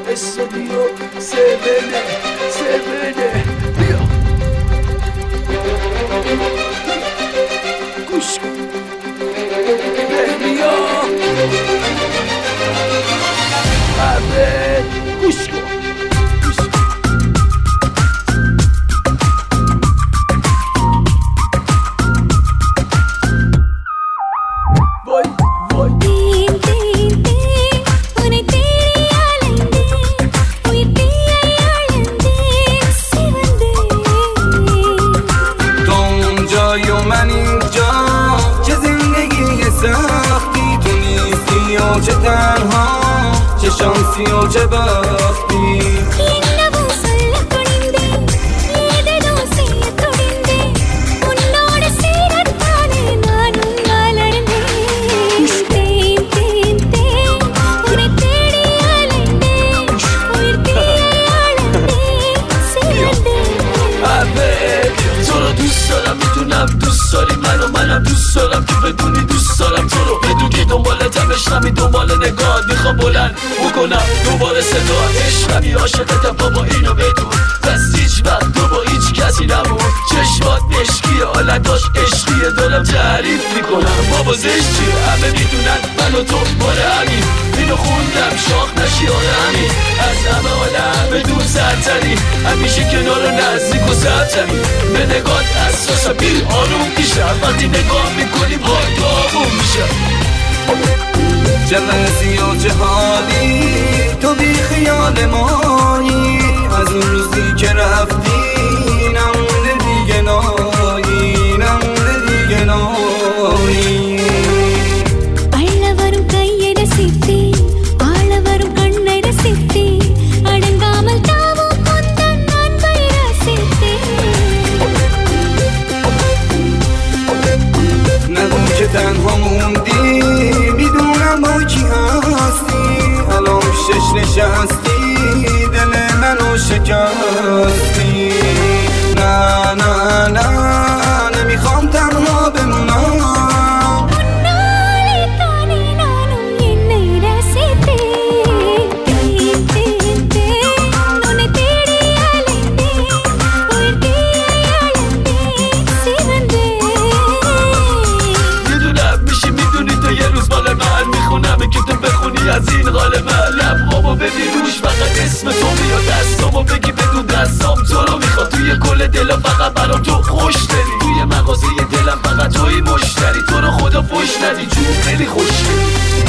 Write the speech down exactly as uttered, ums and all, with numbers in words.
استودیو سبنه سبنه بیا گوش کن بیا همه گوش کن چه تنها چه شانسی و چه بختی این نبوسل کننده یه دوسی کننده உன்னோட சேரத்தானே நானும் மலர்ந்தேன் தேன் தேன் தேன் உன்னை தேடி அலைந்தேன் உயிர் தீயையளந்தேன் சேர்ந்தேன் حبیب تو رو دوست دارم میدونم دوست داری منو منم دوست دارم که بدونی دوست دارم تو رو بدون که دنبالتم عشقمی دنبال نگاه میخوام بلند بکنم دوباره صدا عشقمی عاشقتم بابا اینو بدون پس هیچ وقت تو با هیچ کسی نمون چشمات عشقیه حالتاش عشقیه دارم تعریف میکنم بابا زشتیه همه میدونن من و تو مال همین اینو خوندم شاخ نشی آره همین از همه عالم بدون سرتری همیشه کنار و نزدیک و سرتری به نگات اساسا بیر آروم میشم وقتی نگاه میکنی وای داغون میشم چه وضعی و چه حالی تو بی خیال مایی از اون روزی که رفتی نمونده دیگه نایی نمونده دیگه نایی அள்ளவரும் கையை ரசித்தே ஆளவரும் கண்ணை ரசித்தே அடங்காமல் தாவும் கொந்தன் அன்பை ரசித்தே نگو که تنها موندی میدونم با کی هستی الان شش نشستی دل منو شکستی نه نه نه نمیخوام تنها بمونم உன்னாலே தானே நானும் என்னை ரசித்தேன் தேன் தேன் தேன் உன்னை தேடி அலைந்தேன் உயிர் தீயையளந்தேன் சேர்ந்தேன் میدونم میشی میدونی تو یه روز مال من میخونم که تو بخونی از این حال من لبهامو ببین روش فقط اسم تو میاد دستامو بگی بدون دستام تو رو میخواد توی کل دلا فقط برام تو خوش داری توی مغازه دلم فقط توی مشتری تو رو خدا فش ندی جون خیلی خوشگلی